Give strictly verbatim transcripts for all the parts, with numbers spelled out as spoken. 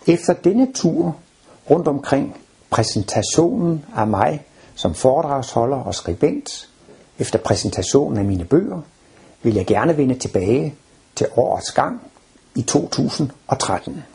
Efter denne tur rundt omkring præsentationen af mig som foredragsholder og skribent, efter præsentationen af mine bøger, vil jeg gerne vende tilbage til årets gang i to tusind og tretten.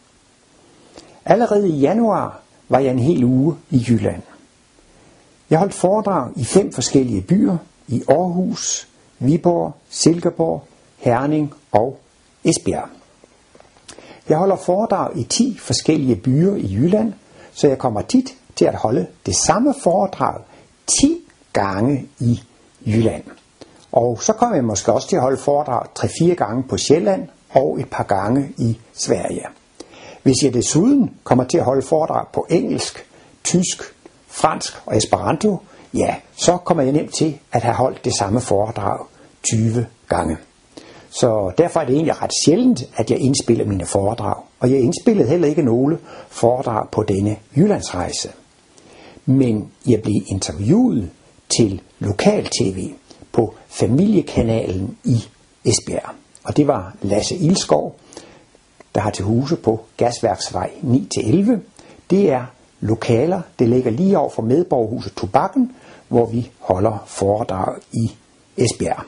Allerede i januar var jeg en hel uge i Jylland. Jeg holdt foredrag i fem forskellige byer i Aarhus, Viborg, Silkeborg, Herning og Esbjerg. Jeg holder foredrag i ti forskellige byer i Jylland, så jeg kommer tit til at holde det samme foredrag ti gange i Jylland. Og så kommer jeg måske også til at holde foredrag tre-fire gange på Sjælland og et par gange i Sverige. Hvis jeg desuden kommer til at holde foredrag på engelsk, tysk, fransk og esperanto, ja, så kommer jeg nemt til at have holdt det samme foredrag tyve gange. Så derfor er det egentlig ret sjældent, at jeg indspiller mine foredrag. Og jeg indspillede heller ikke nogle foredrag på denne Jyllandsrejse. Men jeg blev interviewet til lokal-tv på familiekanalen i Esbjerg. Og det var Lasse Ilskov, der har til huse på Gasværksvej ni til elleve. Det er lokaler, det ligger lige over for Medborgerhuset Tobakken, hvor vi holder foredrag i Esbjerg.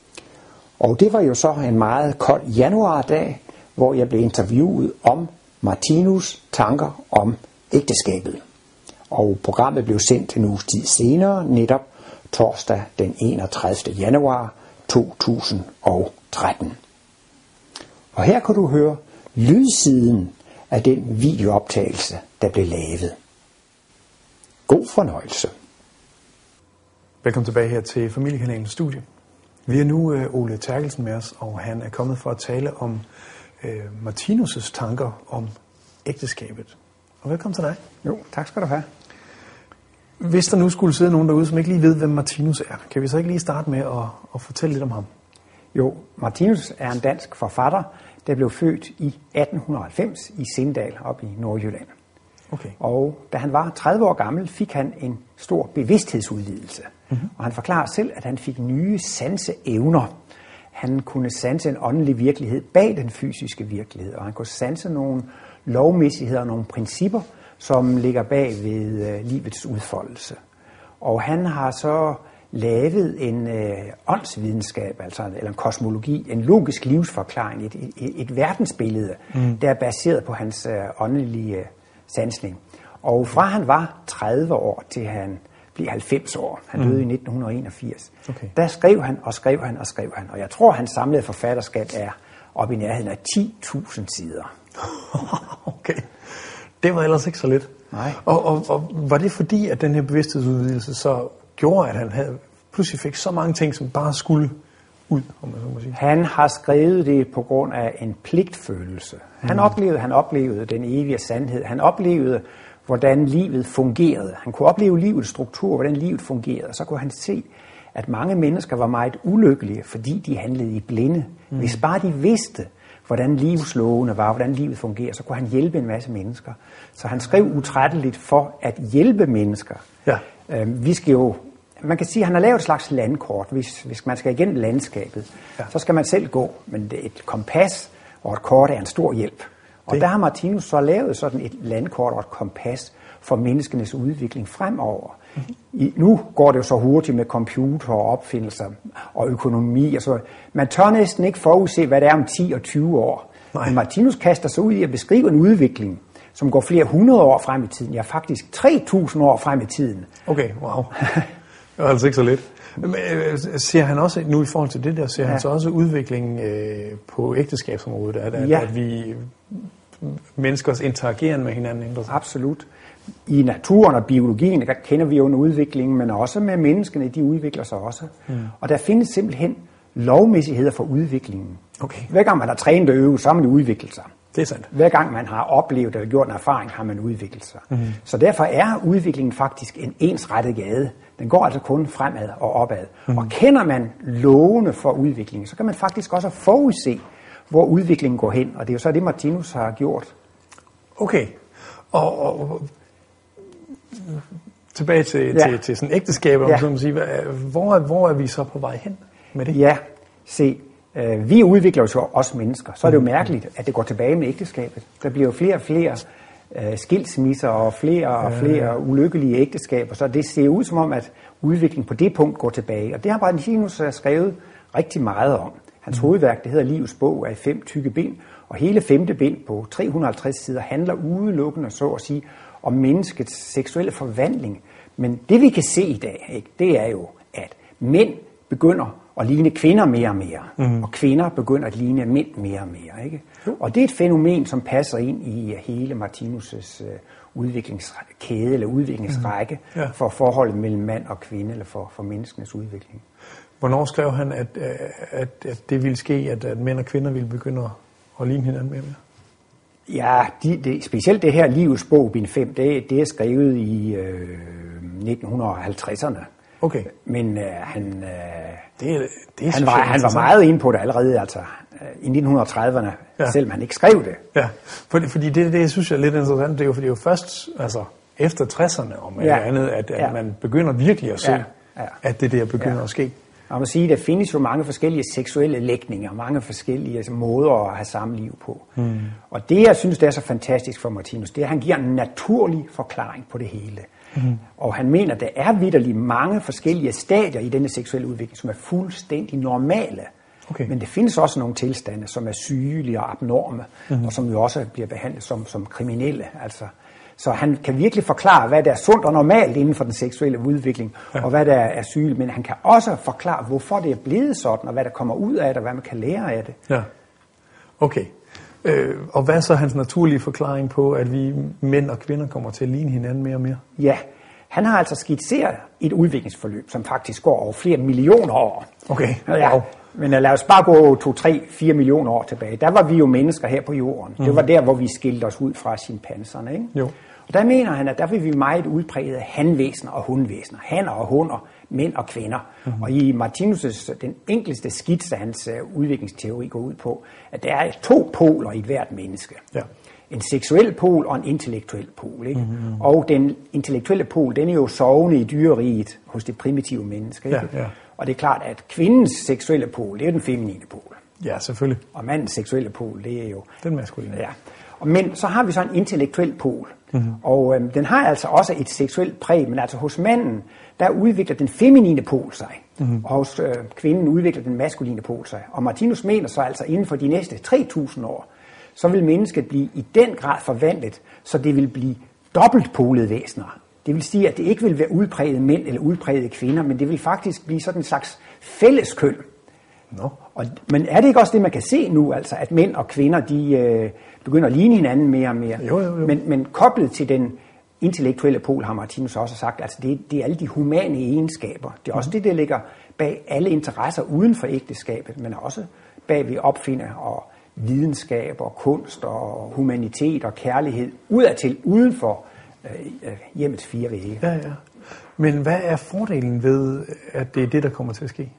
Og det var jo så en meget kold januardag, hvor jeg blev interviewet om Martinus tanker om ægteskabet. Og programmet blev sendt en uges tid senere, netop torsdag den enogtredivte januar to tusind og tretten. Og her kan du høre lydsiden af den videooptagelse, der blev lavet. God fornøjelse. Velkommen tilbage her til Familiekanalens studie. Vi har nu øh, Ole Terkelsen med os, og han er kommet for at tale om øh, Martinus' tanker om ægteskabet. Og velkommen til dig. Jo, tak skal du have. Hvis der nu skulle sidde nogen derude, som ikke lige ved, hvem Martinus er, kan vi så ikke lige starte med at, at fortælle lidt om ham? Jo, Martinus er en dansk forfatter, der blev født i atten halvfems i Sindal op i Nordjylland. Okay. Og da han var tredive år gammel, fik han en stor bevidsthedsudvidelse. Mm-hmm. Og han forklarer selv, at han fik nye sanseevner. Han kunne sanse en åndelig virkelighed bag den fysiske virkelighed, og han kunne sanse nogle lovmæssigheder og nogle principper, som ligger bag ved øh, livets udfoldelse. Og han har så lavet en øh, åndsvidenskab, altså, eller en kosmologi, en logisk livsforklaring, et, et, et verdensbillede, mm. der er baseret på hans øh, åndelige øh, sansning. Og fra han var tredive år til han blev halvfems år, han døde mm. i nitten enogfirs, okay. Der skrev han og skrev han og skrev han. Og jeg tror, hans samlede forfatterskab er op i nærheden af ti tusind sider. Okay. Det var ellers ikke så lidt. Nej. Og, og, og var det fordi, at den her bevidsthedsudvidelse så gjorde, at han havde, pludselig fik så mange ting, som bare skulle ud, om man så må sige? Han har skrevet det på grund af en pligtfølelse. Han mm. oplevede, han oplevede den evige sandhed. Han oplevede, hvordan livet fungerede. Han kunne opleve livets struktur, hvordan livet fungerede. Så kunne han se, at mange mennesker var meget ulykkelige, fordi de handlede i blinde. Mm. Hvis bare de vidste, hvordan livslovene var, hvordan livet fungerer, så kunne han hjælpe en masse mennesker. Så han skrev utrætteligt for at hjælpe mennesker. Ja. Øh, vi skal jo, man kan sige, at han har lavet et slags landkort. Hvis, hvis man skal igennem landskabet, ja. Så skal man selv gå. Men et kompas og et kort er en stor hjælp. Og det. Der har Martinus så lavet sådan et landkort og et kompas for menneskenes udvikling fremover. Mm-hmm. I, nu går det jo så hurtigt med computer og opfindelser og økonomi og så. Man tør næsten ikke forudse, hvad det er om ti og tyve år. Nej. Men Martinus kaster sig ud i at beskrive en udvikling, som går flere hundrede år frem i tiden. Ja, faktisk tre tusind år frem i tiden. Okay, wow. Det var altså ikke så lidt. Men, øh, ser han også, nu i forhold til det der, ser ja. han så også udviklingen øh, på ægteskabsområdet, at, at, ja. at vi menneskers interageren med hinanden ændrer sig? Absolut. I naturen og biologien, der kender vi jo en udvikling, men også med menneskene, de udvikler sig også. Mm. Og der findes simpelthen lovmæssigheder for udviklingen. Okay. Hver gang man har trænet og øvet, så har man udviklet sig. Det er sandt. Hver gang man har oplevet og gjort en erfaring, har man udviklet sig. Mm. Så derfor er udviklingen faktisk en ensrettet gade. Den går altså kun fremad og opad. Mm. Og kender man lovene for udviklingen, så kan man faktisk også forudse, hvor udviklingen går hen. Og det er jo så det, Martinus har gjort. Okay. Og, og tilbage til, ja. til, til sådan ægteskab, om ja. så må sige, hvor, hvor er vi så på vej hen med det? Ja, se, Øh, vi udvikler jo også mennesker. Så er det jo mærkeligt, at det går tilbage med ægteskabet. Der bliver jo flere og flere øh, skilsmisser og flere og flere ulykkelige ægteskaber. Så det ser ud som om, at udviklingen på det punkt går tilbage. Og det har Martinus skrevet rigtig meget om. Hans mm. hovedværk, det hedder Livets bog, er i fem tykke bind. Og hele femte bind på tre hundrede og halvtreds sider handler udelukkende, så at sige, om menneskets seksuelle forvandling. Men det vi kan se i dag, ikke, det er jo, at mænd begynder at ligne kvinder mere og mere, mm. og kvinder begynder at ligne mænd mere og mere. Ikke? Mm. Og det er et fænomen, som passer ind i hele Martinus' uh, udviklingskæde eller udviklingsrække mm. ja. for forholdet mellem mand og kvinde, eller for, for menneskenes udvikling. Hvornår skrev han, at, at, at det ville ske, at, at mænd og kvinder ville begynde at ligne hinanden mere og mere? Ja, de, det, specielt det her Livets bog, bind fem, det, det er skrevet i øh, nitten halvtredserne. Okay. Men øh, han, øh, det, det han, var, han var meget inde på det allerede altså, øh, i nitten trediverne, ja. selvom han ikke skrev det. Ja, fordi, fordi det, det synes jeg er lidt interessant. Det er jo, fordi det er jo først altså, efter tresserne om ja. andet, at, at ja. man begynder virkelig at se, ja. Ja. at det der begynder ja. at ske. Man må sige, at der findes jo mange forskellige seksuelle lægninger, mange forskellige altså, måder at have samliv på. Mm. Og det, jeg synes, det er så fantastisk for Martinus, det er, at han giver en naturlig forklaring på det hele. Mm. Og han mener, at der er vitterligt mange forskellige stadier i denne seksuelle udvikling, som er fuldstændig normale. Okay. Men det findes også nogle tilstande, som er sygelige og abnorme, mm. og som jo også bliver behandlet som, som kriminelle. Altså, så han kan virkelig forklare, hvad der er sundt og normalt inden for den seksuelle udvikling, ja. og hvad der er sygeligt. Men han kan også forklare, hvorfor det er blevet sådan, og hvad der kommer ud af det, og hvad man kan lære af det. Ja, okay. Øh, og hvad er så hans naturlige forklaring på, at vi mænd og kvinder kommer til at ligne hinanden mere og mere? Ja, han har altså skitseret et udviklingsforløb, som faktisk går over flere millioner år. Okay, ja. wow. Men lad os bare gå to, tre, fire millioner år tilbage. Der var vi jo mennesker her på jorden. Mm. Det var der, hvor vi skilte os ud fra chimpanserne, ikke? Jo. Og der mener han, at der vil vi meget udpræget af hanvæsener og hundvæsener. Hanner og hunder, mænd og kvinder. Mm-hmm. Og i Martinus' den enkleste skitse af hans uh, udviklingsteori går ud på, at der er to poler i et hvert menneske. Ja. En seksuel pol og en intellektuel pol. Ikke? Mm-hmm. Og den intellektuelle pol, den er jo sovende i dyreriget hos det primitive menneske. Ikke? Ja, ja. Og det er klart, at kvindens seksuelle pol, det er den feminine pol. Ja, selvfølgelig. Og mandens seksuelle pol, det er jo... Den maskuline. Ja. Men så har vi så en intellektuel pol. Mm-hmm. Og øhm, den har altså også et seksuelt præg, men altså hos manden, der udvikler den feminine pol sig. Mm-hmm. Og hos øh, kvinden udvikler den maskuline pol sig. Og Martinus mener så altså inden for de næste tre tusind år, så vil mennesket blive i den grad forvandlet, så det vil blive dobbeltpolede væsener. Det vil sige, at det ikke vil være udprægede mænd eller udprægede kvinder, men det vil faktisk blive sådan en slags fælleskøn. No. Og, men er det ikke også det, man kan se nu, altså, at mænd og kvinder, de øh, begynder at ligne hinanden mere og mere? Jo, jo, jo. Men, men koblet til den intellektuelle pol, har Martinus også sagt, altså det, det er alle de humane egenskaber. Det er også mm. det, der ligger bag alle interesser uden for ægteskabet, men også bag ved opfinder og videnskab og kunst og humanitet og kærlighed, udadtil, uden for øh, hjemmets fire vægge. Ja, ja. Men hvad er fordelen ved, at det er det, der kommer til at ske?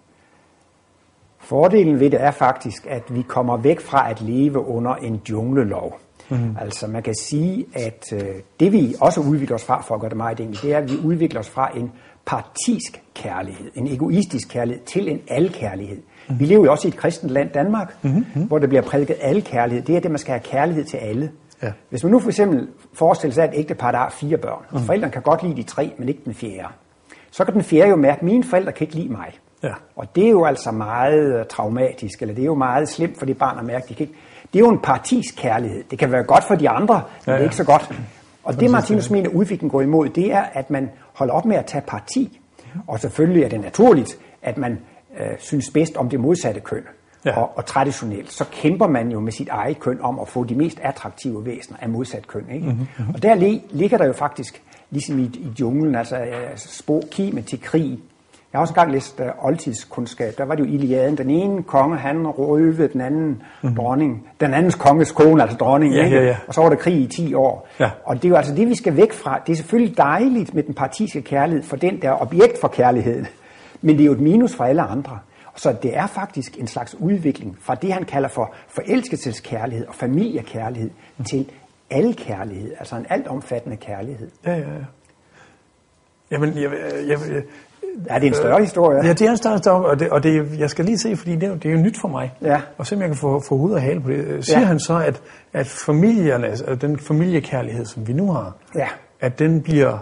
Fordelen ved det er faktisk, at vi kommer væk fra at leve under en junglelov. Mm. Altså man kan sige, at øh, det vi også udvikler os fra, for at gøre det meget enkelt, det er, at vi udvikler os fra en partisk kærlighed, en egoistisk kærlighed, til en alkærlighed. Mm. Vi lever jo også i et kristent land, Danmark, mm-hmm. hvor der bliver prædiket alkærlighed. Det er det, man skal have kærlighed til alle. Ja. Hvis man nu for eksempel forestiller sig, at et ægtepar der har fire børn, mm. og forældrene kan godt lide de tre, men ikke den fjerde, så kan den fjerde jo mærke, at mine forældre kan ikke lide mig. Ja. Og det er jo altså meget traumatisk, eller det er jo meget slemt for de barn at mærke, de kan ikke. Det er jo en partisk kærlighed. Det kan være godt for de andre, men ja, ja. det er ikke så godt. Og det Martinus mener, udviklingen går imod, det er, at man holder op med at tage parti. Og selvfølgelig er det naturligt, at man øh, synes bedst om det modsatte køn. Ja. Og, og traditionelt, så kæmper man jo med sit eget køn om at få de mest attraktive væsener af modsat køn. Ikke? Mm-hmm. Og der ligger der jo faktisk, ligesom i, i junglen, altså spor kimen til krig. Jeg har også engang læst uh, oldtidskundskab. Der var det jo Iliaden. Den ene konge, han røvede den anden mm-hmm. dronning. Den andens konges kone, altså dronningen. Ja, ja, ja. Og så var der krig i ti år. Ja. Og det er jo altså det, vi skal væk fra. Det er selvfølgelig dejligt med den partiske kærlighed for den der objekt for kærligheden. Men det er jo et minus for alle andre. Så det er faktisk en slags udvikling fra det, han kalder for forelskelseskærlighed og familiekærlighed mm. til alkærlighed. Altså en altomfattende kærlighed. Ja, ja, ja. Jamen, jeg, jeg, jeg, ja, det er en større øh, historie. Ja, det er en større historie, og, det, og det, jeg skal lige se, fordi det er, det er jo nyt for mig. Ja. Og se, om jeg kan få, få hud og hale på det. Siger ja. han så, at, at familierne, altså den familiekærlighed, som vi nu har, ja. at den bliver...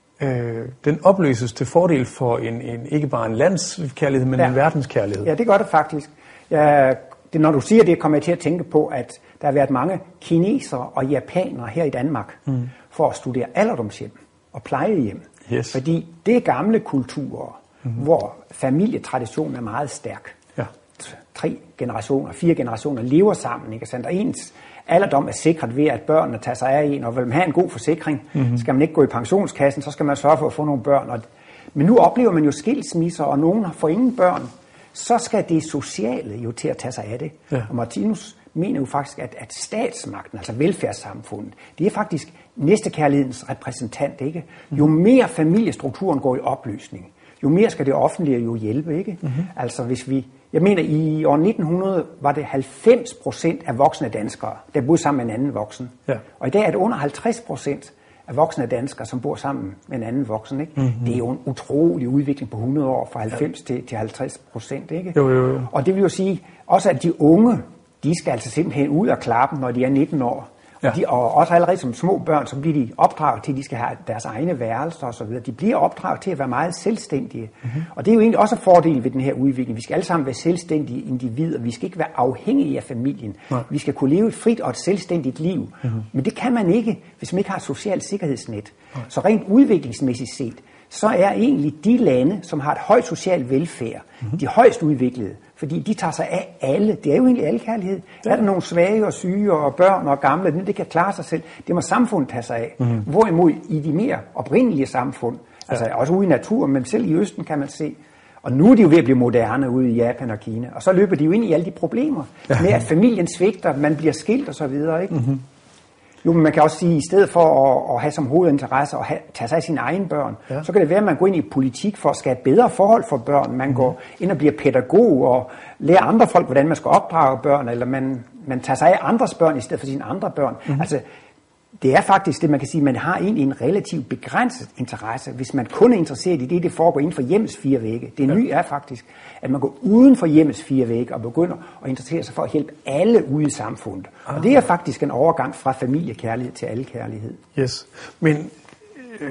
Øh, den opløses til fordel for en, en ikke bare en landskærlighed, men ja. en verdenskærlighed. Ja, det gør det faktisk. Ja, det, når du siger det, kommer jeg til at tænke på, at der har været mange kinesere og japanere her i Danmark mm. for at studere alderdomshjem og plejehjem. Yes. Fordi det er gamle kulturer, mm. hvor familietraditionen er meget stærk. Ja. Tre generationer, fire generationer lever sammen, ikke sandt? Og ens alderdom er sikret ved, at børnene tager sig af en, og vil man have en god forsikring, mm-hmm. skal man ikke gå i pensionskassen, så skal man sørge for at få nogle børn. Og, men nu oplever man jo skilsmisser, og nogen får ingen børn, så skal det sociale jo til at tage sig af det. Ja. Og Martinus mener jo faktisk, at, at statsmagten, altså velfærdssamfundet, det er faktisk næstekærlighedens repræsentant, ikke? Jo mere familiestrukturen går i opløsning, jo mere skal det offentlige jo hjælpe, ikke? Mm-hmm. Altså hvis vi, jeg mener i år nitten hundrede var det halvfems procent af voksne danskere, der boede sammen med en anden voksen. Ja. Og i dag er det under halvtreds procent af voksne danskere, som bor sammen med en anden voksen, ikke? Mm-hmm. Det er jo en utrolig udvikling på hundrede år, fra halvfems ja. til, til halvtreds procent, ikke? Jo, jo, jo. Og det vil jo sige, også at de unge, de skal altså simpelthen ud af klappen, når de er nitten år. Ja. Og, de, og også allerede som små børn, så bliver de opdraget til, at de skal have deres egne værelser og så videre. De bliver opdraget til at være meget selvstændige. Mm-hmm. Og det er jo egentlig også en fordel ved den her udvikling. Vi skal alle sammen være selvstændige individer. Vi skal ikke være afhængige af familien. Nej. Vi skal kunne leve et frit og et selvstændigt liv. Mm-hmm. Men det kan man ikke, hvis man ikke har et socialt sikkerhedsnet. Nej. Så rent udviklingsmæssigt set, så er egentlig de lande, som har et højt socialt velfærd, mm-hmm. de højst udviklede, fordi de tager sig af alle. Det er jo egentlig alle kærlighed. Ja. Er der nogle svage og syge og børn og gamle, det kan klare sig selv. Det må samfundet tage sig af. Mm-hmm. Hvorimod i de mere oprindelige samfund, ja. altså også ude i naturen, men selv i Østen kan man se, og nu er de jo ved at blive moderne ude i Japan og Kina, og så løber de jo ind i alle de problemer, ja. med at familien svigter, man bliver skilt og så videre, ikke? Mm-hmm. Jo, men man kan også sige, at i stedet for at, at have som hovedinteresse at have, tage sig af sine egne børn, ja. så kan det være, at man går ind i politik for at skabe bedre forhold for børn. Man mm. går ind og bliver pædagog og lærer andre folk, hvordan man skal opdrage børn, eller man, man tager sig af andres børn i stedet for sine andre børn. Mm. Altså, det er faktisk det, man kan sige, man har egentlig en relativt begrænset interesse, hvis man kun er interesseret i det, det foregår inden for hjemmets fire vægge. Det nye er faktisk, at man går uden for hjemmets fire vægge og begynder at interessere sig for at hjælpe alle ude i samfundet. Ah. Og det er faktisk en overgang fra familiekærlighed til alle kærlighed. Yes, men øh,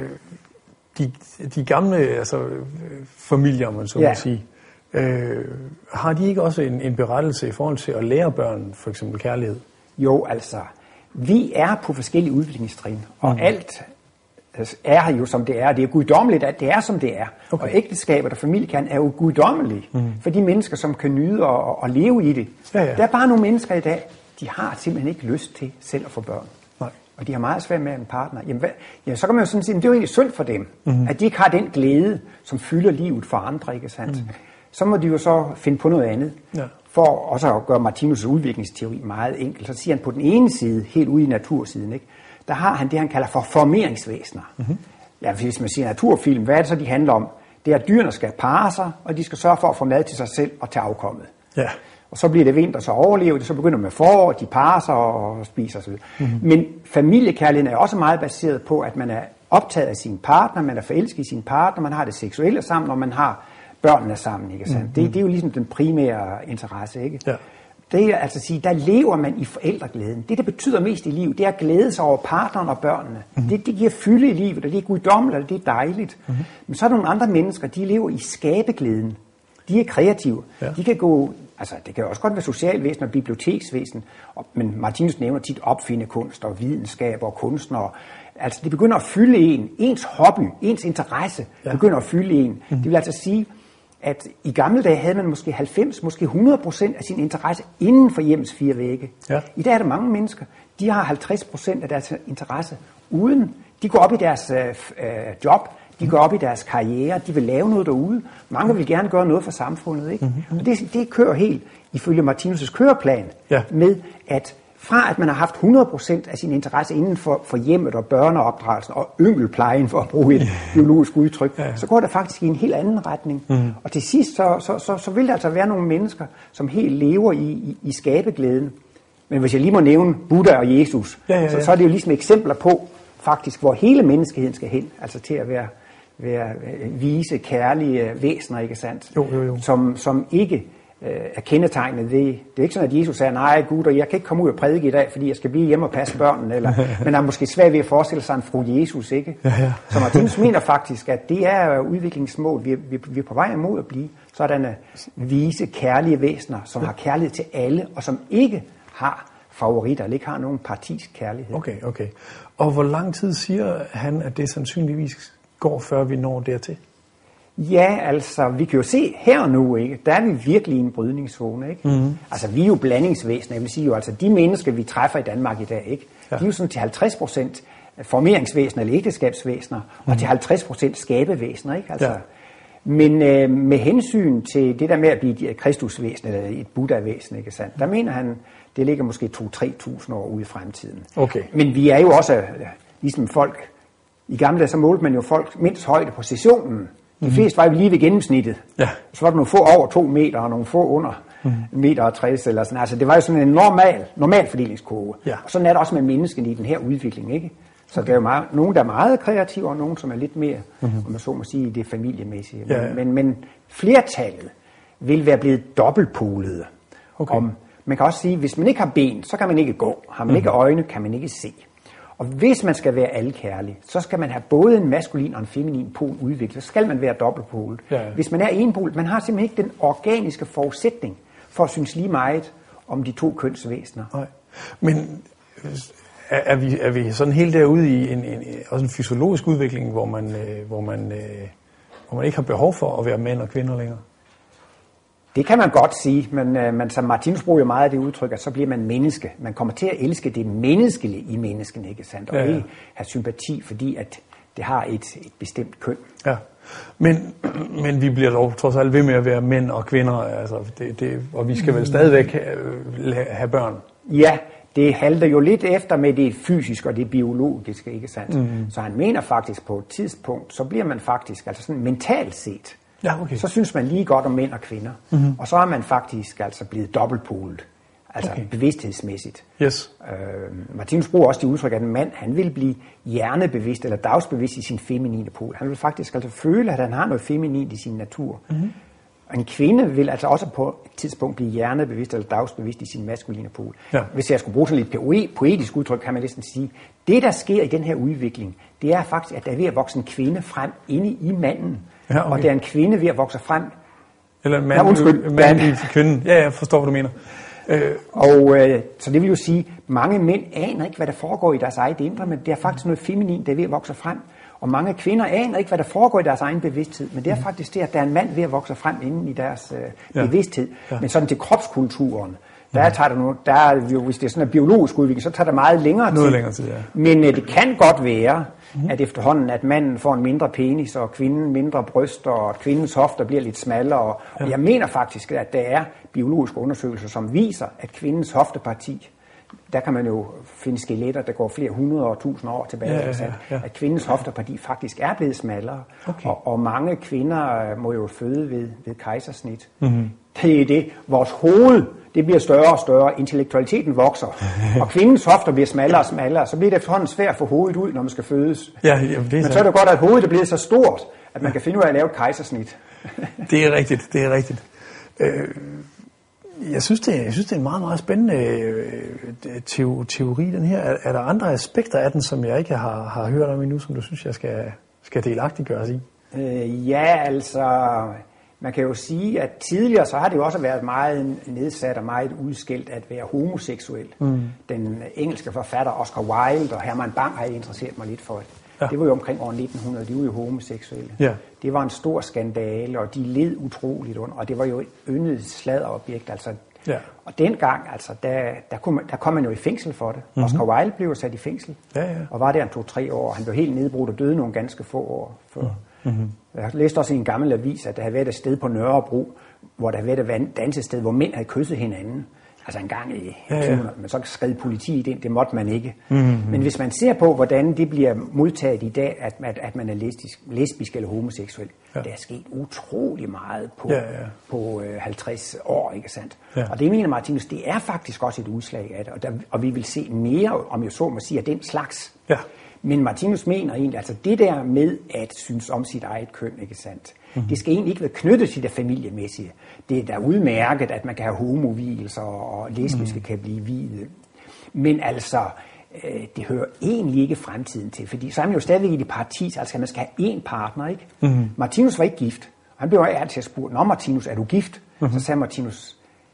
de, de gamle altså, familier, man så må ja. sige, øh, har de ikke også en, en berettelse i forhold til at lære børn for eksempel kærlighed? Jo, altså... Vi er på forskellige udviklingstrin, og mm. alt er jo som det er. Det er guddommeligt, at det er som det er. Okay. Og ægteskabet og familiekern er jo guddommeligt mm. for de mennesker, som kan nyde og, og leve i det. Ja, ja. Der er bare nogle mennesker i dag, de har simpelthen ikke lyst til selv at få børn. Nej. Og de har meget svært med en partner. Jamen, hvad, ja, så kan man jo sådan sige, at det er jo egentlig synd for dem, mm. at de ikke har den glæde, som fylder livet for andre, ikke sandt? Mm. Så må de jo så finde på noget andet. Ja. For også at gøre Martinus' udviklingsteori meget enkelt, så siger han på den ene side, helt ude i natursiden, ikke, der har han det, han kalder for formeringsvæsener. Mm-hmm. Ja, hvis man siger naturfilm, hvad er det så, de handler om? Det er, at dyrene skal parre sig, og de skal sørge for at få mad til sig selv og til afkommet. Ja. Og så bliver det vinter, så overlever det, så begynder med forår, de parrer sig og spiser osv. Mm-hmm. Men familiekærligheden er også meget baseret på, at man er optaget af sin partner, man er forelsket i sin partner, man har det seksuelle sammen, og man har børnene sammen, ikke sandt? Mm, mm. Det, det er jo ligesom den primære interesse, ikke? Ja. Det er altså at sige, der lever man i forældreglæden. Det, der betyder mest i livet, det er at glæde sig over partneren og børnene. Mm. Det, det giver fylde i livet, og det er guddommeligt, og det er dejligt. Mm. Men så er der nogle andre mennesker, de lever i skabeglæden. De er kreative. Ja. De kan gå, altså det kan også godt være socialvæsen og biblioteksvæsen, men Martinus nævner tit opfindekunst og videnskab og kunstnere. Altså det begynder at fylde en, ens hobby, ens interesse ja. begynder at fylde en. Mm. Det vil altså sige, at i gamle dage havde man måske halvfems, måske hundrede procent af sin interesse inden for hjemmets fire vægge. Ja. I dag er der mange mennesker, de har halvtreds procent af deres interesse uden. De går op i deres øh, job, de går op i deres karriere, de vil lave noget derude. Mange vil gerne gøre noget for samfundet, ikke? Mm-hmm. Og det, det kører helt ifølge Martinus' køreplan ja. med, at fra at man har haft hundrede procent af sin interesse inden for, for hjemmet og børneopdragelsen og yngelplejen, for at bruge et biologisk udtryk, ja. så går det faktisk i en helt anden retning. Mm. Og til sidst, så, så, så, så vil der altså være nogle mennesker, som helt lever i, i, i skabeglæden. Men hvis jeg lige må nævne Buddha og Jesus, ja, ja, ja. Så, så er det jo ligesom eksempler på, faktisk, hvor hele menneskeheden skal hen, altså til at være være vise, kærlige væsener, ikke sandt? Jo, jo, jo. Som, som ikke øh, er kendetegnet ved, det er ikke sådan, at Jesus siger, nej Gud, og jeg kan ikke komme ud og prædike i dag, fordi jeg skal blive hjemme og passe børnene, eller, men er måske svært ved at forestille sig en fru Jesus, ikke? Ja, ja. Så Martinus mener faktisk, at det er udviklingsmål, vi er, vi er på vej imod at blive sådanne vise, kærlige væsener, som har kærlighed til alle, og som ikke har favoritter, eller ikke har nogen partisk kærlighed. Okay, okay. Og hvor lang tid siger han, at det sandsynligvis går, før vi når dertil? Ja, altså, vi kan jo se her og nu, ikke? Der er vi virkelig i en brydningszone, ikke? Mm-hmm. Altså, vi er jo blandingsvæsener, jeg vil sige jo, altså, de mennesker, vi træffer i Danmark i dag, ikke? Ja. De er jo sådan til halvtreds procent formeringsvæsener eller ægteskabsvæsener, mm-hmm. og til halvtreds procent skabevæsener, ikke? Altså, ja. Men øh, med hensyn til det der med at blive et kristusvæsen eller et buddha-væsen, ikke sandt? Der mener han, det ligger måske to til tre tusind år ude i fremtiden. Okay. Men vi er jo også, ligesom folk, i gamle dage så målte man jo folk mindst højde på sessionen. De fleste var jo lige ved gennemsnittet. Ja. Så var der nogle få over to meter, og nogle få under mm. meter og tres, eller sådan. Altså, det var jo sådan en normal, normal fordelingskurve. Ja. Og sådan er det også med mennesken i den her udvikling, ikke? Så okay. Der er jo meget, nogen, der er meget kreative, og nogen, som er lidt mere, mm-hmm. om man så må sige, det familiemæssige. Men, ja, ja. men, men flertallet vil være blevet dobbeltpolede. Okay. Om, man kan også sige, hvis man ikke har ben, så kan man ikke gå. Har man mm. ikke øjne, kan man ikke se. Og hvis man skal være alkærlig, så skal man have både en maskulin og en feminin pol udviklet. Så skal man være dobbeltpolet. Ja, ja. Hvis man er enpolet, man har simpelthen ikke den organiske forudsætning for at synes lige meget om de to kønsvæsener. Nej. Men er, er, vi, er vi sådan helt derude i en, en, også en fysiologisk udvikling, hvor man, øh, hvor, man, øh, hvor man ikke har behov for at være mænd og kvinder længere? Det kan man godt sige, men, øh, men som Martinus bruger jo meget af det udtryk, at så bliver man menneske. Man kommer til at elske det menneskelige i mennesken, ikke sandt? Og ja, ja. Ikke have sympati, fordi at det har et, et bestemt køn. Ja, men, men vi bliver dog trods alt ved med at være mænd og kvinder, altså det, det, og vi skal vel stadigvæk have, have børn? Ja, det halter jo lidt efter med det fysiske og det biologiske, ikke sandt? Mm-hmm. Så han mener faktisk på et tidspunkt, så bliver man faktisk, altså sådan mentalt set, ja, okay. så synes man lige godt om mænd og kvinder. Mm-hmm. Og så er man faktisk altså blevet dobbeltpolet, altså okay. bevidsthedsmæssigt. Yes. Øh, Martinus bruger også det udtryk, at en mand, han vil blive hjernebevidst eller dagsbevidst i sin feminine pol. Han vil faktisk altså føle, at han har noget feminint i sin natur. Mm-hmm. Og en kvinde vil altså også på et tidspunkt blive hjernebevidst eller dagsbevidst i sin maskuline pol. Ja. Hvis jeg skulle bruge sådan lidt poetisk udtryk, kan man næsten sige, det der sker i den her udvikling, det er faktisk, at der er ved at vokse en kvinde frem inde i manden. Ja, okay. Og der er en kvinde ved at vokse frem. Eller en mand, ja, undskyld, en mand i kvinden. Ja, jeg forstår, hvad du mener. Øh, og øh, så det vil jo sige, at mange mænd aner ikke, hvad der foregår i deres eget indre, men det er faktisk noget feminin, der er ved at vokse frem. Og mange kvinder aner ikke, hvad der foregår i deres egen bevidsthed, men det er faktisk det, at der er en mand ved at vokse frem inden i deres øh, ja. bevidsthed. Ja. Men sådan til kropskulturen, der tager det nu, der er jo, hvis det er sådan en biologisk udvikling, så tager det meget længere tid. Noget længere tid, ja. Men øh, det kan godt være, mm-hmm. at efterhånden, at manden får en mindre penis, og kvinden mindre bryster, og at kvindens hofter bliver lidt smallere. Og, ja. og jeg mener faktisk, at der er biologiske undersøgelser, som viser, at kvindens hofteparti, der kan man jo finde skeletter, der går flere hundrede og tusind år tilbage, ja, ja, ja, ja. at kvindens hofteparti faktisk er blevet smallere. Okay. Og, og mange kvinder må jo føde ved, ved kejsersnit. Mm-hmm. Det er det. Vores hoved, det bliver større og større, intellektualiteten vokser, og kvindens hofter bliver smallere og smallere, så bliver det efterhånden svært at få hovedet ud, når man skal fødes. Ja, jamen, det er Men så er det godt, at hovedet er blevet så stort, at man kan finde ud af at lave et kejsersnit. Det er rigtigt, det er rigtigt. Øh, jeg, synes, det, jeg synes, det er en meget, meget spændende øh, teori, den her. Er, er der andre aspekter af den, som jeg ikke har, har hørt om endnu, som du synes, jeg skal, skal delagtiggøres i? Øh, ja, altså... Man kan jo sige, at tidligere så har det jo også været meget nedsat og meget udskilt at være homoseksuel. Mm. Den engelske forfatter Oscar Wilde og Herman Bang har interesseret mig lidt for det. Ja. Det var jo omkring år nitten hundrede, de var jo homoseksuelle. Ja. Det var en stor skandale, og de led utroligt under, og det var jo et yndet sladderobjekt. Altså. Ja. Og dengang, altså, der, der, kom man, der kom man jo i fængsel for det. Mm-hmm. Oscar Wilde blev sat i fængsel, ja, ja. og var der en to-tre år. Han blev helt nedbrudt og døde nogle ganske få år før. Mm. Mm-hmm. Jeg læste også i en gammel avis, at der havde været et sted på Nørrebro, hvor der havde været et dansested, hvor mænd havde kysset hinanden. Altså en gang i ja, ja. Men så skrev politiet ind, det måtte man ikke. Mm-hmm. Men hvis man ser på, hvordan det bliver modtaget i dag, at, at, at man er lesbisk, lesbisk eller homoseksuel, ja. der er sket utrolig meget på, ja, ja. på øh, halvtreds år, ikke sandt? Ja. Og det mener Martinus, det er faktisk også et udslag af det, og, der, og vi vil se mere, om jeg så må sige, af den slags. Ja. Men Martinus mener egentlig, altså det der med at synes om sit eget køn, ikke sandt? Mm-hmm. Det skal egentlig ikke være knyttet til det familiemæssige. Det er da udmærket, at man kan have homovielser, og lesbiske mm-hmm. kan blive viet. Men altså, øh, det hører egentlig ikke fremtiden til, fordi så er man jo stadigvæk i det partis, altså man skal have én partner, ikke? Mm-hmm. Martinus var ikke gift. Han blev altid spurgt, nå Martinus, er du gift? Mm-hmm. Så sagde Martinus,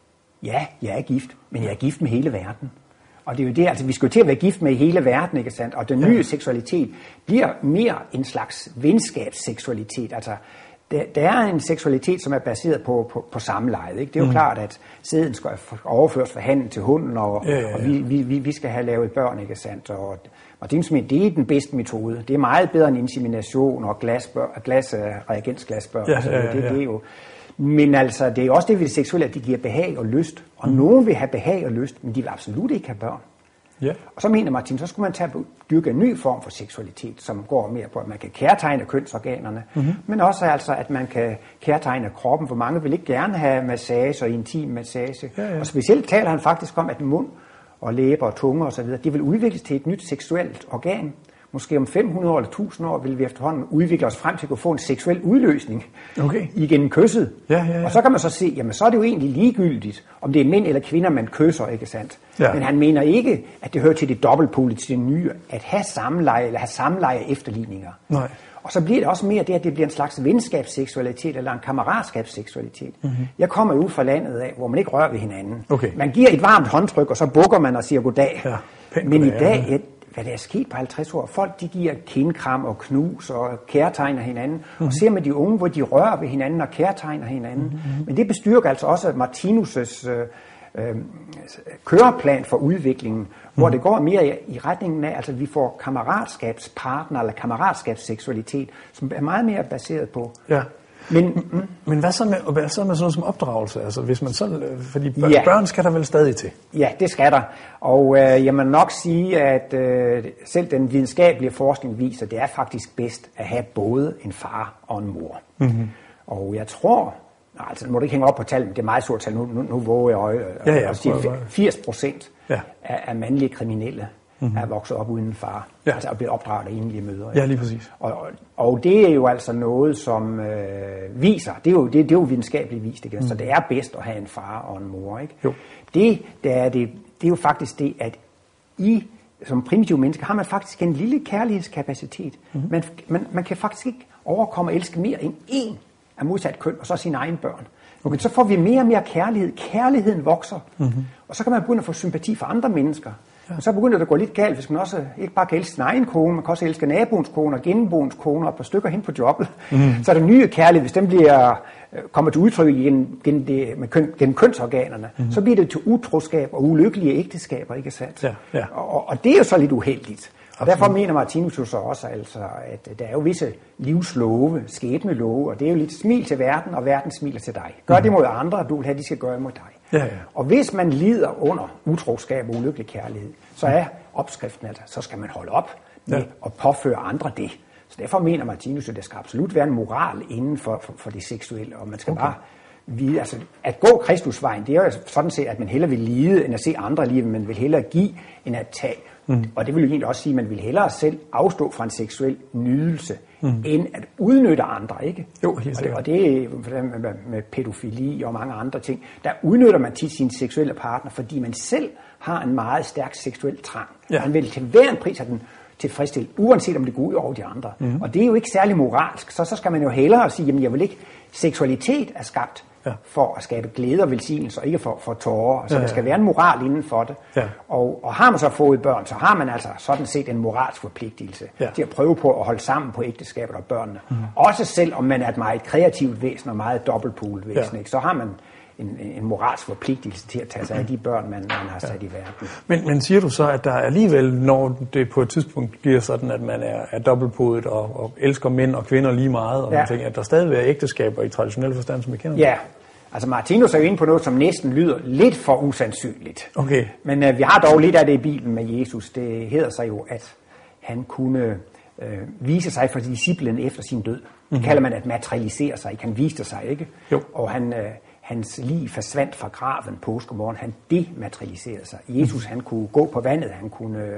ja, jeg er gift, men jeg er gift med hele verden. Og det er jo det, altså vi skal jo til at være gift med hele verden, ikke sandt? Og den nye ja. seksualitet bliver mere en slags venskabsseksualitet. Altså, der, der er en seksualitet, som er baseret på, på, på samleje, ikke? Det er jo mm. klart, at sæden skal overføres fra hannen til hunden, og, ja, ja, ja. og vi, vi, vi skal have lavet børn, ikke sandt? Og Martinus mener, det er den bedste metode. Det er meget bedre end insemination og glasbør, glas, reagensglasbørn. Ja, ja, ja, ja. Det, det er jo... Men altså, det er også det ved det seksuelle, at de giver behag og lyst. Og mm. nogen vil have behag og lyst, men de vil absolut ikke have børn. Yeah. Og så mener Martin, så skulle man tage dyrke en ny form for seksualitet, som går mere på, at man kan kærtegne kønsorganerne, mm-hmm. men også altså, at man kan kærtegne kroppen, for mange vil ikke gerne have massage og intim massage. Ja, ja. Og specielt taler han faktisk om, at mund og læber og tunge osv., det vil udvikles til et nyt seksuelt organ. Måske om fem hundrede år eller tusind år vil vi efterhånden udvikle os frem til at kunne få en seksuel udløsning okay. igennem kysset. Ja, ja, ja. Og så kan man så se, jamen så er det jo egentlig ligegyldigt, om det er mænd eller kvinder, man kysser, ikke sandt? Ja. Men han mener ikke, at det hører til det dobbeltpolet, til det nye, at have samleje eller have samleje efterligninger. Nej. Og så bliver det også mere det, at det bliver en slags venskabsseksualitet eller en kammeratskabsseksualitet. Mm-hmm. Jeg kommer ud fra landet af, hvor man ikke rører ved hinanden. Okay. Man giver et varmt håndtryk, og så bukker man og siger goddag. Ja. Men i dag... Ja. Hvad der er sket på halvtreds år. Folk de giver kindkram og knus og kærtegner hinanden. Mm-hmm. Og ser med de unge, hvor de rører ved hinanden og kærtegner hinanden. Mm-hmm. Men det bestyrker altså også Martinus' øh, øh, køreplan for udviklingen, mm-hmm. hvor det går mere i, i retningen af, altså vi får kammeratskabspartner eller kammeratskabsseksualitet, som er meget mere baseret på... Ja. Men, mm. men hvad så med, hvad så med sådan noget som opdragelse? Altså, hvis man så, fordi børn, ja. børn skal der vel stadig til? Ja, det skal der. Og øh, jeg må nok sige, at øh, selv den videnskabelige forskning viser, at det er faktisk bedst at have både en far og en mor. Mm-hmm. Og jeg tror, altså må du ikke hænge op på tal, men det er meget stort tal, nu, nu, nu våger jeg øje, ja, ja, og siger firs procent ja. af, af mandlige kriminelle mm-hmm. er vokset op uden far, ja. altså at blive opdraget af enlige mødre. Ja, lige præcis. Og, og det er jo altså noget, som øh, viser, det er, jo, det, det er jo videnskabeligt vist, ikke? Mm. Så det er bedst at have en far og en mor. Ikke? Jo. Det, det, er det, det er jo faktisk det, at I som primitive mennesker har man faktisk en lille kærlighedskapacitet. Mm-hmm. Man, man, man kan faktisk ikke overkomme at elske mere end én af modsat køn, og så sine egne børn. Okay. Men så får vi mere og mere kærlighed. Kærligheden vokser. Mm-hmm. Og så kan man begynde at få sympati for andre mennesker. Ja. Men så begynder det at gå lidt galt, hvis man også ikke bare kan elske sin egen kone, man kan også elske naboens kone og genboens kone og et par stykker hen på jobbet. Mm. Så er der nye kærlighed, hvis den bliver, kommer til udtryk igen, gennem, det, med køn, gennem kønsorganerne, mm. så bliver det til utroskab og ulykkelige ægteskaber, ikke sandt? Ja, ja. Og, og det er jo så lidt uheldigt. Og absolut. Derfor mener Martinus jo så også, altså, at der er jo visse livslove, skæbnelove, og det er jo lidt smil til verden, og verden smiler til dig. Gør mm. det mod andre, og du vil have, de skal gøre mod dig. Ja, ja. Og hvis man lider under utroskab og ulykkelig kærlighed, så er opskriften altså, så skal man holde op med ja. at påføre andre det. Så derfor mener Martinus, at der skal absolut være en moral inden for, for, for det seksuelle, og man skal okay. bare vide, altså at gå Kristusvejen, det er jo sådan set, at man hellere vil lide, end at se andre lide, men man vil hellere give, end at tage. Mm. Og det vil jo egentlig også sige, at man vil hellere selv afstå fra en seksuel nydelse, mm. end at udnytte andre, ikke? Jo, helt sikkert. Og det, og det med, med pædofili og mange andre ting, der udnytter man til sin seksuelle partner, fordi man selv har en meget stærk seksuel trang. Ja. Man vil til hver en pris have den tilfredsstillet, uanset om det går ud over de andre. Mm. Og det er jo ikke særlig moralsk, så, så skal man jo hellere sige, jamen jeg vil ikke, seksualitet er skabt ja. for at skabe glæde og velsignelse, og ikke for, for tårer. Så ja, ja. der skal være en moral inden for det. Ja. Og, og har man så fået børn, så har man altså sådan set en moralsk forpligtelse ja. til at prøve på at holde sammen på ægteskabet og børnene. Mm. Også selv om man er et meget kreativt væsen og meget dobbeltpolet væsen, ja. ikke, så har man en, en moralsk forpligtelse til at tage sig af de børn, man, man har sat ja. i verden. Men, men siger du så, at der alligevel, når det på et tidspunkt bliver sådan, at man er, er dobbeltpodet og, og elsker mænd og kvinder lige meget, og ja. man tænker, at der stadig er ægteskaber i traditionel forstand, som vi kender? Ja, altså Martinus er jo inde på noget, som næsten lyder lidt for usandsynligt. Okay. Men øh, vi har dog lidt af det i Bibelen med Jesus. Det hedder sig jo, at han kunne øh, vise sig for disciplen efter sin død. Mm-hmm. Det kalder man at materialisere sig. Han viste sig, ikke? Jo. Og han... Øh, Hans lig forsvandt fra graven påskemorgen. Han dematerialiserede sig. Jesus, han kunne gå på vandet, han kunne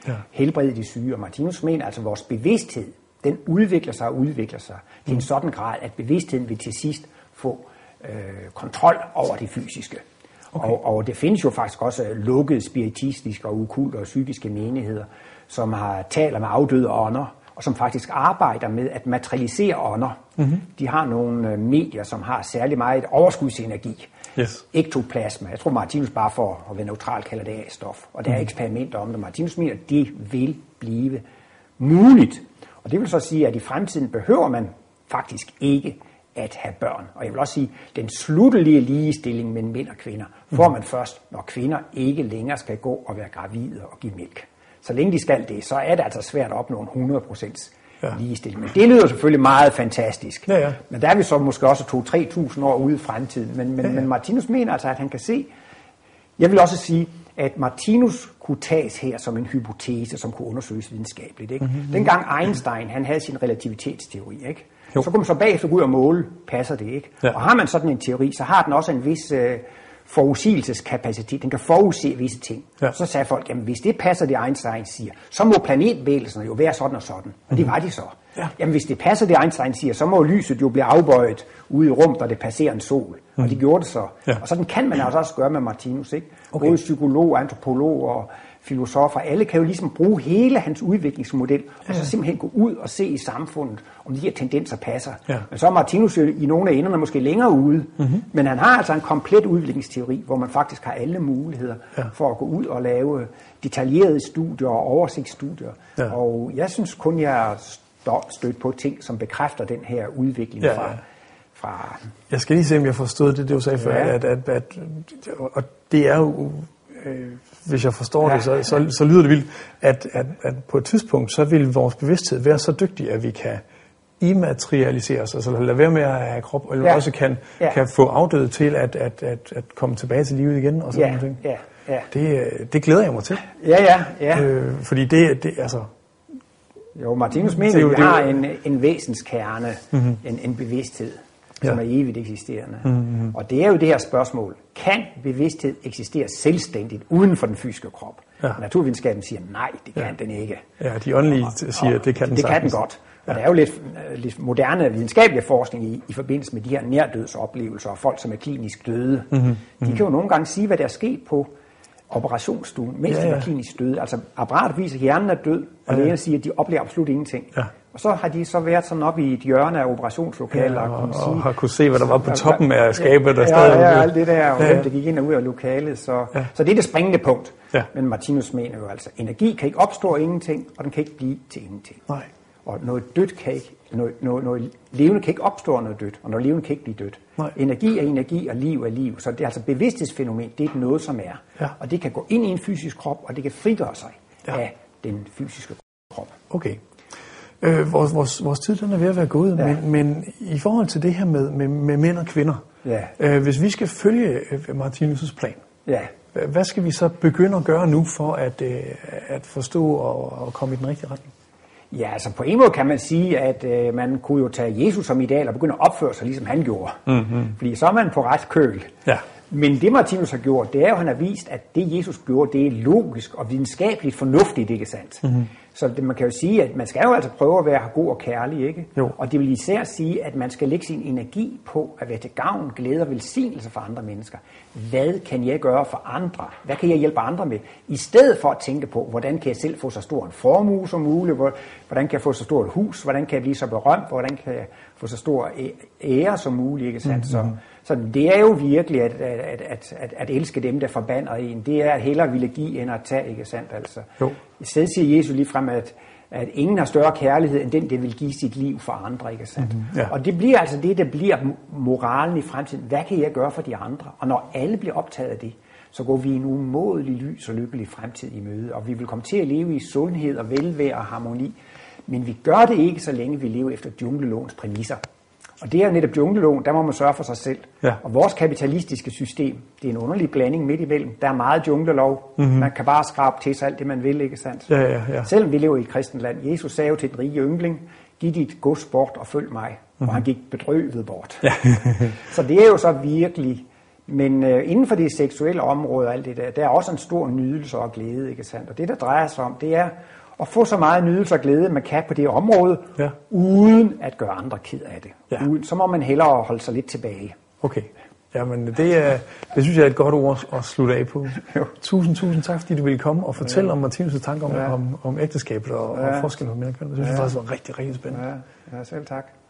ja. helbrede de syge. Og Martinus mener altså, at vores bevidsthed, den udvikler sig og udvikler sig mm. til en sådan grad, at bevidstheden vil til sidst få øh, kontrol over det fysiske. Okay. Og, og det findes jo faktisk også lukkede spiritistiske og okulte og psykiske menigheder, som har taler med afdøde ånder, og som faktisk arbejder med at materialisere ånder. Mm-hmm. De har nogle medier, som har særlig meget overskudsenergi. Yes. Ektoplasma. Jeg tror, Martinus bare for at være neutral kalder det A-stof. Og der er eksperimenter om det. Martinus mener, at det vil blive muligt. Og det vil så sige, at i fremtiden behøver man faktisk ikke at have børn. Og jeg vil også sige, at den sluttelige ligestilling mellem mænd og kvinder får man først, når kvinder ikke længere skal gå og være gravide og give mælk. Så længe de skal det, så er det altså svært at opnå en hundrede procent ja. ligestilling. Men det lyder selvfølgelig meget fantastisk. Ja, ja. Men der er vi så måske også to til tre tusind år ude i fremtiden. Men, men, ja, ja. men Martinus mener altså, at han kan se. Jeg vil også sige, at Martinus kunne tages her som en hypotese, som kunne undersøges videnskabeligt. Ikke? Mm-hmm. Dengang Einstein han havde sin relativitetsteori, ikke? Så kunne man så bagefter gå ud og måle, passer det ikke? Ja. Og har man sådan en teori, så har den også en vis øh, forudsigelseskapacitet. Den kan forudse visse ting. Ja. Så sagde folk, jamen hvis det passer det Einstein siger, så må planetbevægelserne jo være sådan og sådan. Og mm-hmm. det var de så. Ja. Jamen hvis det passer det Einstein siger, så må lyset jo blive afbøjet ude i rum, når det passerer en sol. Mm. Og det gjorde det så. Ja. Og sådan kan man altså også gøre med Martinus, ikke? Okay. Både psykolog, antropolog og filosofer, alle kan jo ligesom bruge hele hans udviklingsmodel, og så simpelthen gå ud og se i samfundet, om de her tendenser passer. Ja. Men så er Martinus jo i nogle af enderne måske længere ude, mm-hmm. men han har altså en komplet udviklingsteori, hvor man faktisk har alle muligheder ja. for at gå ud og lave detaljerede studier og oversigtsstudier. Ja. Og jeg synes kun, jeg er stødt på ting, som bekræfter den her udvikling ja, ja. fra... fra jeg skal lige se, om jeg forstod det, det du sagde før, ja. at, at, at, og det er jo... Øh, hvis jeg forstår ja. det, så, så, så lyder det vildt, at, at, at på et tidspunkt, så vil vores bevidsthed være så dygtig, at vi kan immaterialisere os, altså lade være med at have krop, eller ja. også kan, ja. kan få afdøde til at, at, at, at komme tilbage til livet igen, og sådan ja. nogle ting. Ja. Ja. Det, det glæder jeg mig til. Ja, ja, ja. Øh, fordi det, det, altså... Jo, Martinus mener, at vi har en, en væsenskerne, mm-hmm. en, en bevidsthed, som ja. er evigt eksisterende. Mm-hmm. Og det er jo det her spørgsmål. Kan bevidsthed eksistere selvstændigt uden for den fysiske krop? Ja. Naturvidenskaben siger, nej, det kan ja. den ikke. Ja, de åndelige siger, at det kan den Det sagtens. kan den godt. Og ja. der er jo lidt, lidt moderne videnskabelig forskning i, i forbindelse med de her nærdødsoplevelser, og folk, som er klinisk døde. Mm-hmm. De kan jo nogle gange sige, hvad der er sket på operationsstuen, mens ja, ja. de var klinisk døde. Altså apparatet viser, at hjernen er død, og ja, ja. lægen siger, at de oplever absolut ingenting. Ja. Og så har de så været sådan op i et hjørne af operationslokalet ja, og, og, sige, og har kunne se, hvad der var på toppen af skabet, der ja, stadig ja, ja, alt det der, og ja, ja. hvem der gik ind og ud af lokalet. Så, ja. så det er det springende punkt. Ja. Men Martinus mener jo altså, energi kan ikke opstå af ingenting, og den kan ikke blive til ingenting. Nej. Og noget dødt kan ikke, noget, noget, noget levende kan ikke opstå af noget dødt, og noget levende kan ikke blive dødt. Nej. Energi er energi, og liv er liv. Så det er altså bevidsthedsfænomen, det er noget, som er. Ja. Og det kan gå ind i en fysisk krop, og det kan frigøre sig ja. af den fysiske krop. Okay. Øh, vores, vores, vores tid den er ved at være gået, ja. men, men i forhold til det her med, med, med mænd og kvinder, ja. øh, hvis vi skal følge Martinus' plan, ja. hvad skal vi så begynde at gøre nu for at, øh, at forstå og, og komme i den rigtige retning? Ja, altså på en måde kan man sige, at øh, man kunne jo tage Jesus som ideal og begynde at opføre sig, ligesom han gjorde. Mm-hmm. Fordi så er man på ret køl. Ja. Men det Martinus har gjort, det er jo, at han har vist, at det Jesus gjorde, det er logisk og videnskabeligt fornuftigt, ikke sandt? Mm-hmm. Så det, man kan jo sige, at man skal jo altså prøve at være god og kærlig, ikke? Jo. Og det vil især sige, at man skal lægge sin energi på at være til gavn, glæde og velsignelse for andre mennesker. Hvad kan jeg gøre for andre? Hvad kan jeg hjælpe andre med? I stedet for at tænke på, hvordan kan jeg selv få så stor en formue som muligt? Hvordan kan jeg få så stort et hus? Hvordan kan jeg blive så berømt? Hvordan kan jeg få så stor ære som muligt, ikke sandt? Mm-hmm. Så, så det er jo virkelig at, at, at, at, at elske dem, der forbander en. Det er at hellere ville give, end at tage, ikke sandt? Altså. Jo. I stedet siger Jesus lige frem, at, at ingen har større kærlighed, end den, der vil give sit liv for andre, ikke sandt? Mm-hmm. Ja. Og det bliver altså det, der bliver moralen i fremtiden. Hvad kan jeg gøre for de andre? Og når alle bliver optaget af det, så går vi en umådelig lys og lykkelig fremtid i møde. Og vi vil komme til at leve i sundhed og velvære og harmoni. Men vi gør det ikke, så længe vi lever efter junglelovens præmisser. Og det er netop jungleloven, der må man sørge for sig selv. Ja. Og vores kapitalistiske system, det er en underlig blanding midt imellem. Der er meget junglelov. Mm-hmm. Man kan bare skrabe til sig alt det, man vil, ikke sandt? Ja, ja, ja. Selvom vi lever i et kristent land. Jesus sagde jo til den rige yngling, giv dit gods bort og følg mig. Mm-hmm. Og han gik bedrøvet bort. Ja. Så det er jo så virkelig Men øh, inden for det seksuelle område og alt det der, der er også en stor nydelse og glæde, ikke sandt? Og det, der drejer sig om, det er at få så meget nydelse og glæde, man kan på det område, ja. uden at gøre andre ked af det. Ja. Uden, så må man hellere holde sig lidt tilbage. Okay. Jamen, det, er, det synes jeg er et godt ord at slutte af på. Tusind, tusind tak, fordi du ville komme og fortælle ja. om Martinus' tanker om, ja. om, om ægteskabet og, ja. og forskellen på mænd og kvinder. Det synes ja. jeg faktisk var rigtig, rigtig spændende. Ja, ja selv tak.